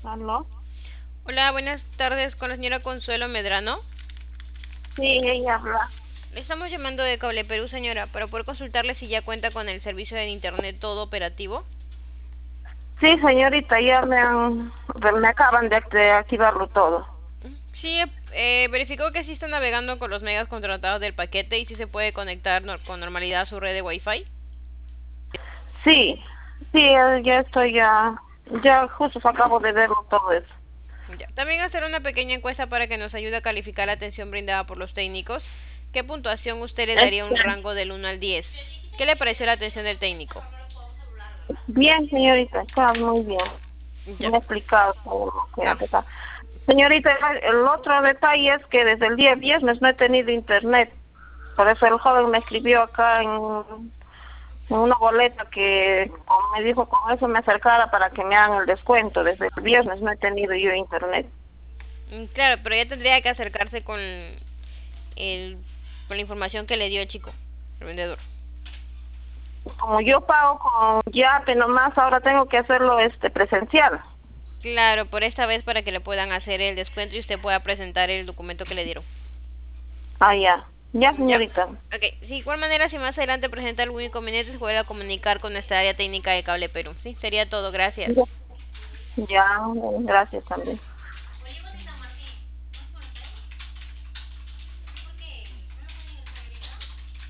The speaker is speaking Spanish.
¿Aló? Hola, buenas tardes con la señora Consuelo Medrano. Sí, ella habla. Le estamos llamando de Cable Perú, señora, para poder consultarle si ya cuenta con el servicio de internet todo operativo. Sí, señorita, me acaban de activarlo todo. Sí, verificó que sí está navegando con los megas contratados del paquete y sí se puede conectar con normalidad a su red de Wi-Fi. Sí, sí, ya estoy ya justo acabo de verlo todo eso. Ya. También hacer una pequeña encuesta para que nos ayude a calificar la atención brindada por los técnicos. ¿Qué puntuación usted le daría un Este, rango del 1 al 10? ¿Qué le pareció la atención del técnico? bien, señorita, está muy bien. Ya. Me ha explicado todo lo que Ah, hace acá. Señorita, el otro detalle es que desde el día viernes no he tenido internet. Por eso el joven me escribió acá en una boleta que como me dijo con eso me acercara para que me hagan el descuento. Desde el viernes no he tenido yo internet. claro, pero ya tendría que acercarse el, con la información que le dio el chico, el vendedor. Como yo pago con Yape nomás, ahora tengo que hacerlo presencial. Claro, por esta vez para que le puedan hacer el descuento y usted pueda presentar el documento que le dieron. Ah, ya. Ya, ¿Ya? señorita. Ok, sí, de igual manera, si más adelante presenta algún inconveniente, se puede comunicar con nuestra área técnica de Cable Perú. Sí, sería todo, Ya, gracias. ya, gracias también.